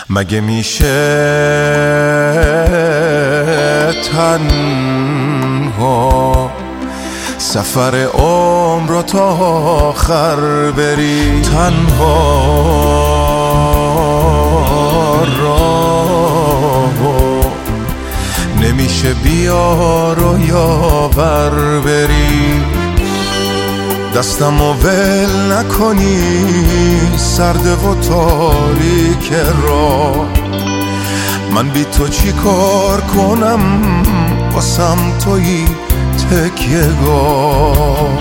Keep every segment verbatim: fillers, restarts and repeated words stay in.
مگه میشه تنها سفر عمر رو تا آخر بری؟ تنها راهو نمیشه بیار و یاور بری. دستمو ول نکنی سرد و تاریک راه، من بی تو چی کار کنم واسم تویی تکیه‌گاه.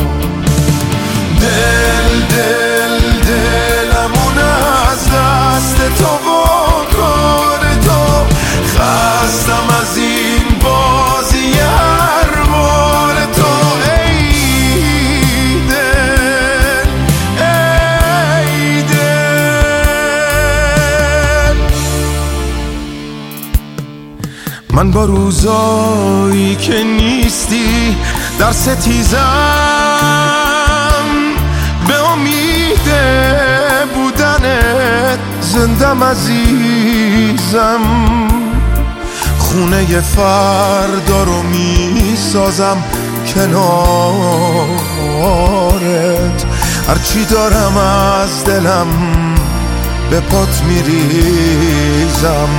دل دل دلمون از دست تو و کار تو، خستم از این بازی هر بار تو. ای دل ای دل، من با روزایی که نیستی در ستیزم، به امید بودنت زندم عزیزم. خونه فردا رو میسازم کنارت، هرچی دارم از دلم به پات میریزم.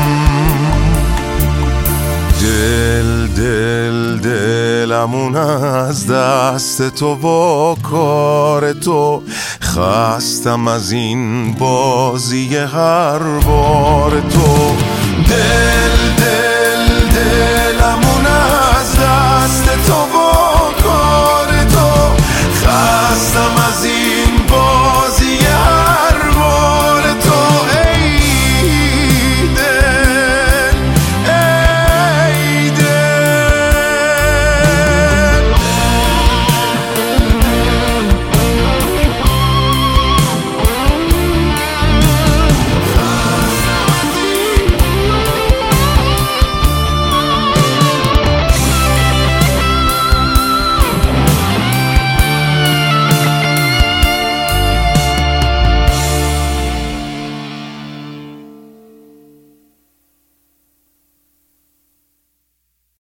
دل دل دلمون از دست تو و کار تو، خستم از این بازی هر بار تو. دل دل دل